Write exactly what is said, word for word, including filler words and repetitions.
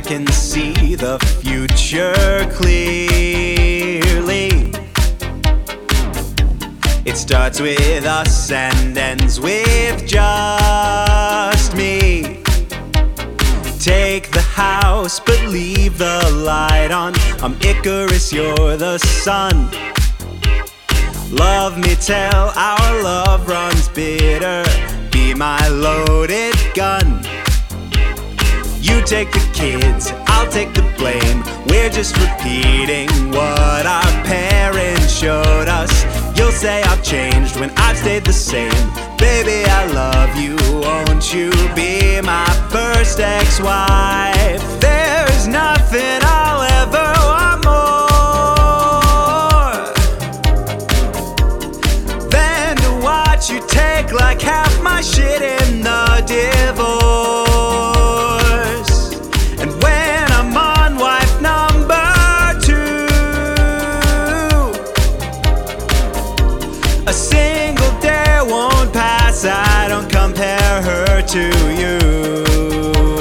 can see the future clearly. It starts with us and ends with just me. Take the house but leave the light on. I'm Icarus, you're the sun. Love me till our love runs bitter. Be my loaded gun. You take the kids, I'll take the blame. We're just repeating what our parents showed us. You'll say I've changed when I've stayed the same. Baby, I love you, won't you be my first ex-wife? There's nothing I'll ever want more than to watch you take like half my shit in the divorce. And when I'm on wife number two, a single day won't pass I don't compare her to you.